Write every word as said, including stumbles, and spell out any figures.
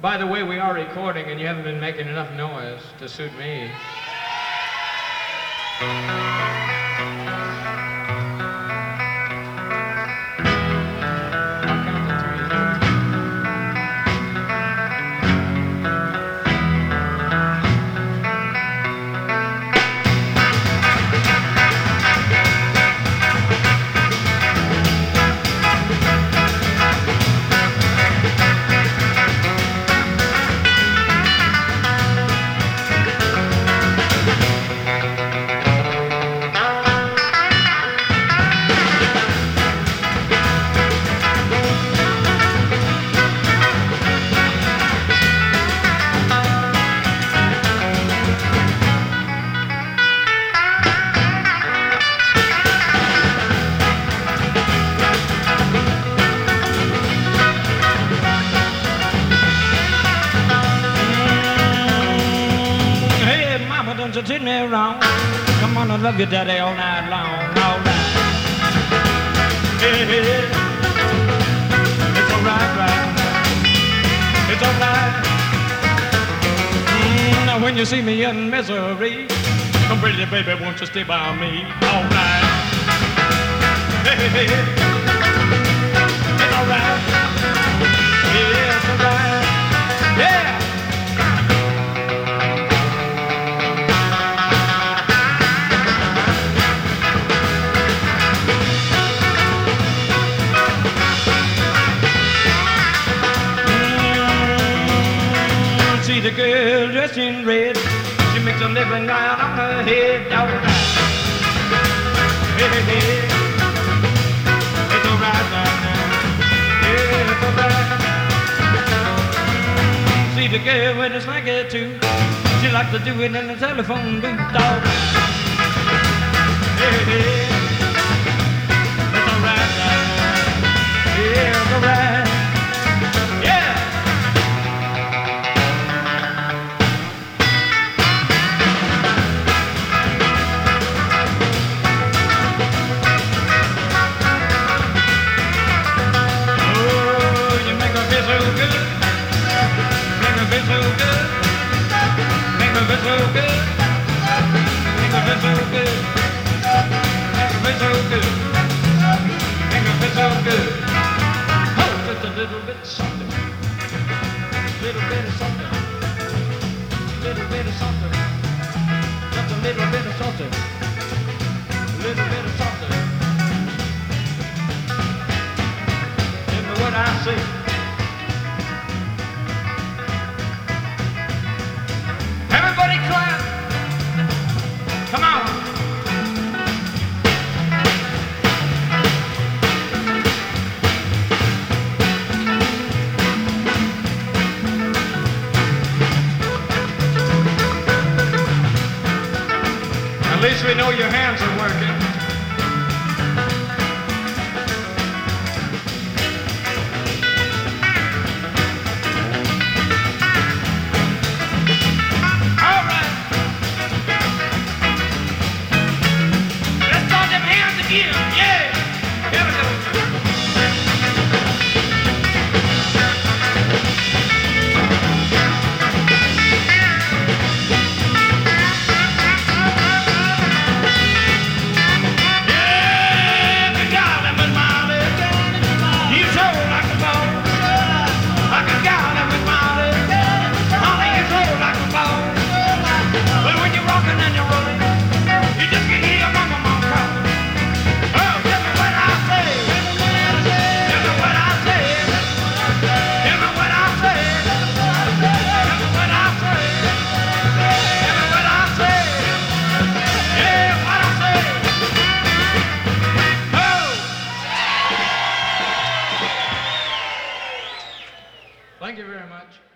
By the way, we are recording and you haven't been making enough noise to suit me. I'll count to three. Don't you treat me wrong. Come on, I love you, daddy, all night long, all night. Hey, hey, hey. It's all right, right. It's all right. Mm, now when you see me in misery, come pretty baby, won't you stay by me all night? Hey, hey, hey. It's all right. Yeah, it's all right. Yeah. See the girl dressed in red, she makes a living right on her head, all right. Hey, hey, hey. It's all right right now. Yeah, it's all right. See the girl with a swanky too, she likes to do it in the telephone booth, all right. Hey, hey, hey. It's all right right now. Yeah, it's all right. Little bit something, little bit of something, little bit of something, just a little bit of something, little bit of something. Tell me what I say. Everybody clap. Come on. At least we know your hands are working. All right. Let's start them hands again. Yeah. Here we go. Thank you very much.